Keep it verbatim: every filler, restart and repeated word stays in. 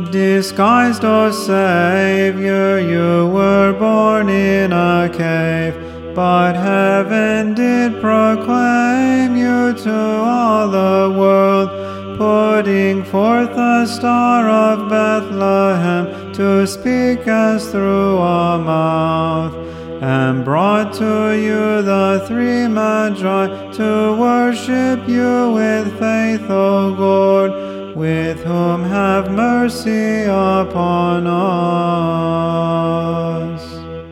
Disguised, O Savior, you were born in a cave, but heaven did proclaim you to all the world, putting forth a star of Bethlehem to speak as through a mouth, and brought to you the three Magi to worship you with faith, O Lord, with whom have mercy upon us.